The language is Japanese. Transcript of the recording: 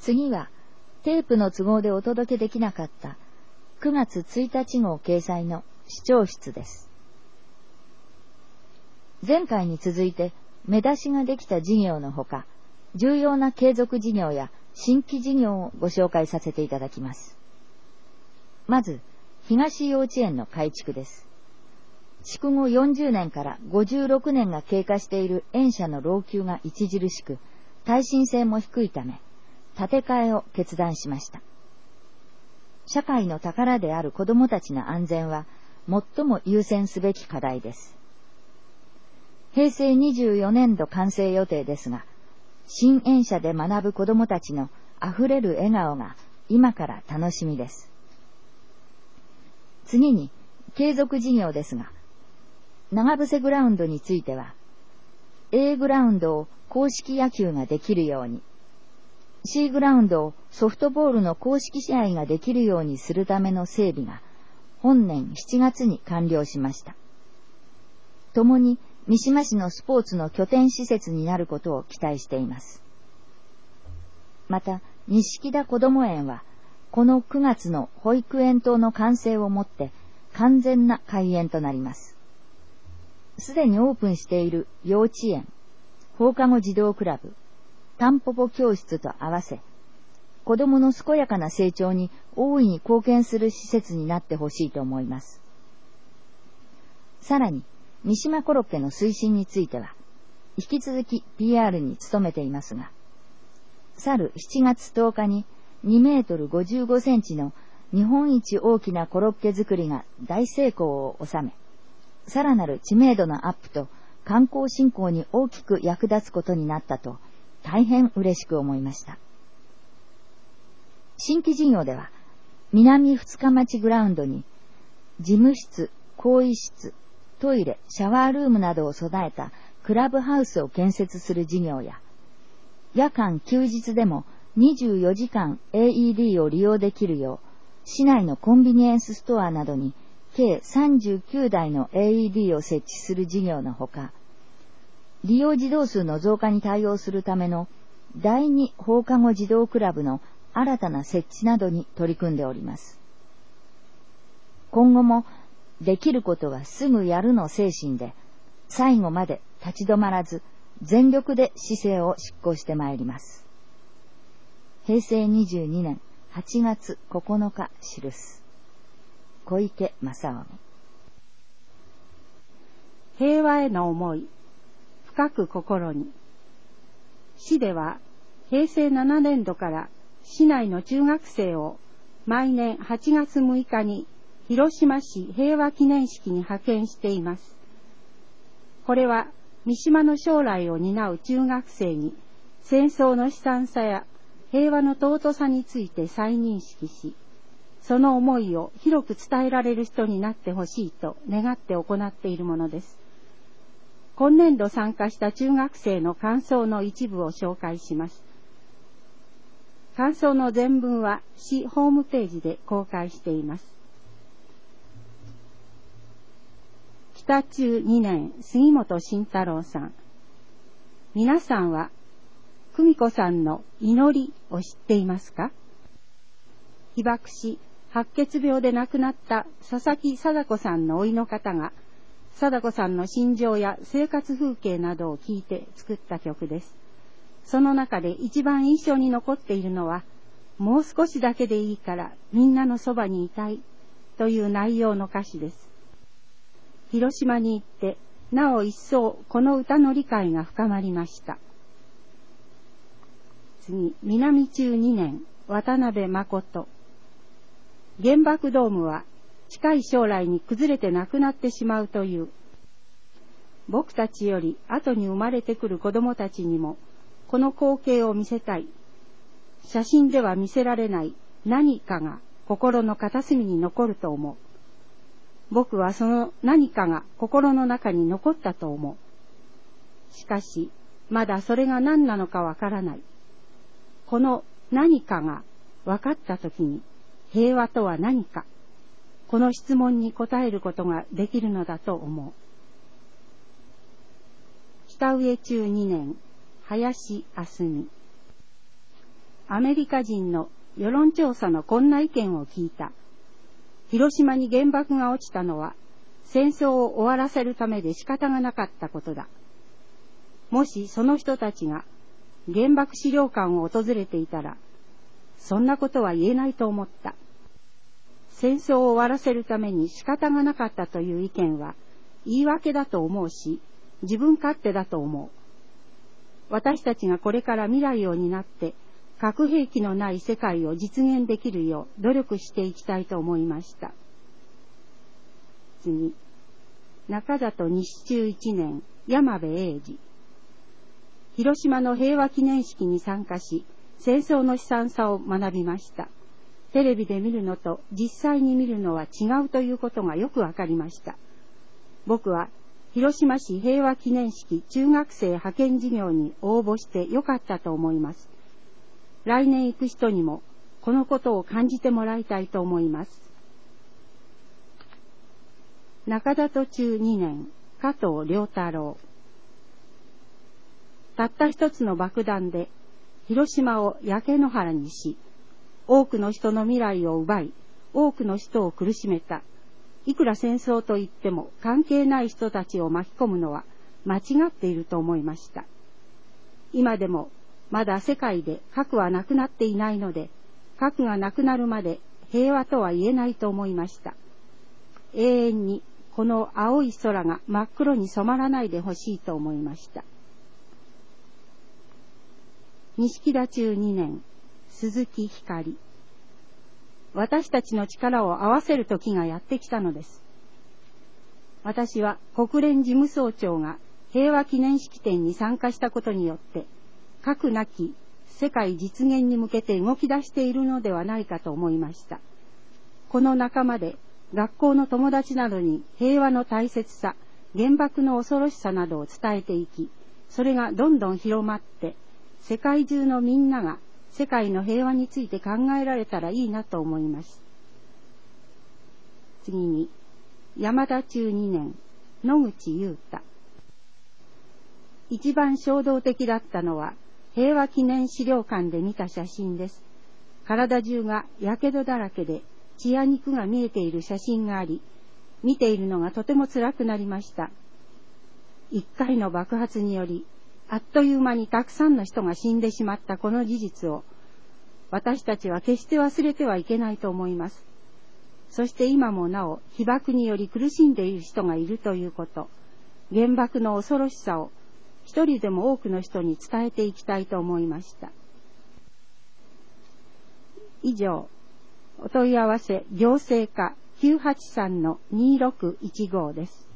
次は、テープの都合でお届けできなかった9月1日号掲載の視聴室です。前回に続いて目出しができた事業のほか、重要な継続事業や新規事業をご紹介させていただきます。まず、東幼稚園の改築です。築後40年から56年が経過している園舎の老朽が著しく、耐震性も低いため、建て替えを決断しました。社会の宝である子どもたちの安全は最も優先すべき課題です。平成24年度完成予定ですが、新園舎で学ぶ子どもたちのあふれる笑顔が今から楽しみです。次に、継続事業ですが、長伏グラウンドについては、A グラウンドを硬式野球ができるように、C グラウンドをソフトボールの公式試合ができるようにするための整備が本年7月に完了しました。共に三島市のスポーツの拠点施設になることを期待しています。また、錦田こども園は、この9月の保育園棟の完成をもって完全な開園となります。すでにオープンしている幼稚園、放課後児童クラブ、タンポポ教室と合わせ、子供の健やかな成長に大いに貢献する施設になってほしいと思います。さらに、三島コロッケの推進については、引き続き PR に努めていますが、去る7月10日に2メートル55センチの日本一大きなコロッケ作りが大成功を収め、さらなる知名度のアップと観光振興に大きく役立つことになったと、大変嬉しく思いました。新規事業では、南二日町グラウンドに、事務室、更衣室、トイレ、シャワールームなどを備えたクラブハウスを建設する事業や、夜間休日でも24時間 AED を利用できるよう、市内のコンビニエンスストアなどに計39台の AED を設置する事業のほか、利用児童数の増加に対応するための第2放課後児童クラブの新たな設置などに取り組んでおります。今後もできることはすぐやるの精神で、最後まで立ち止まらず全力で市政を執行してまいります。平成22年8月9日記す。小池正臣。 平和への思い、深く心に。市では平成7年度から市内の中学生を毎年8月6日に広島市平和記念式に派遣しています。これは三島の将来を担う中学生に戦争の悲惨さや平和の尊さについて再認識し、その思いを広く伝えられる人になってほしいと願って行っているものです。今年度参加した中学生の感想の一部を紹介します。感想の全文は市ホームページで公開しています。北中2年杉本慎太郎さん。皆さんは久美子さんの祈りを知っていますか？被爆し白血病で亡くなった佐々木貞子さんの甥いの方が、貞子さんの心情や生活風景などを聞いて作った曲です。その中で一番印象に残っているのは、もう少しだけでいいからみんなのそばにいたいという内容の歌詞です。広島に行ってなお一層この歌の理解が深まりました。次、南中2年渡辺誠。原爆ドームは近い将来に崩れてなくなってしまうという。僕たちより後に生まれてくる子供たちにもこの光景を見せたい。写真では見せられない何かが心の片隅に残ると思う。僕はその何かが心の中に残ったと思う。しかしまだそれが何なのかわからない。この何かが分かったときに平和とは何か、この質問に答えることができるのだと思う。北上中2年林あすみ。 アメリカ人の世論調査のこんな意見を聞いた。広島に原爆が落ちたのは戦争を終わらせるためで仕方がなかったことだ。もしその人たちが原爆資料館を訪れていたら、そんなことは言えないと思った。戦争を終わらせるために仕方がなかったという意見は言い訳だと思うし、自分勝手だと思う。私たちがこれから未来を担って核兵器のない世界を実現できるよう努力していきたいと思いました。次、中里西中1年、山部英二。広島の平和記念式に参加し、戦争の悲惨さを学びました。テレビで見るのと実際に見るのは違うということがよくわかりました。僕は広島市平和記念式中学生派遣事業に応募してよかったと思います。来年行く人にもこのことを感じてもらいたいと思います。中里中2年、加藤良太郎。たった一つの爆弾で広島を焼け野原にし、多くの人の未来を奪い、多くの人を苦しめた。いくら戦争といっても関係ない人たちを巻き込むのは間違っていると思いました。今でもまだ世界で核はなくなっていないので、核がなくなるまで平和とは言えないと思いました。永遠にこの青い空が真っ黒に染まらないでほしいと思いました。錦田中2年、鈴木光。私たちの力を合わせる時がやってきたのです。私は国連事務総長が平和記念式典に参加したことによって、核なき世界実現に向けて動き出しているのではないかと思いました。この仲間で学校の友達などに平和の大切さ、原爆の恐ろしさなどを伝えていき、それがどんどん広まって、世界中のみんなが世界の平和について考えられたらいいなと思います。次に、山田中2年、野口優太。一番衝動的だったのは、平和記念資料館で見た写真です。体中がやけどだらけで血や肉が見えている写真があり、見ているのがとても辛くなりました。一回の爆発により、あっという間にたくさんの人が死んでしまったこの事実を、私たちは決して忘れてはいけないと思います。そして今もなお被爆により苦しんでいる人がいるということ、原爆の恐ろしさを一人でも多くの人に伝えていきたいと思いました。以上、お問い合わせ行政課 983-2615 です。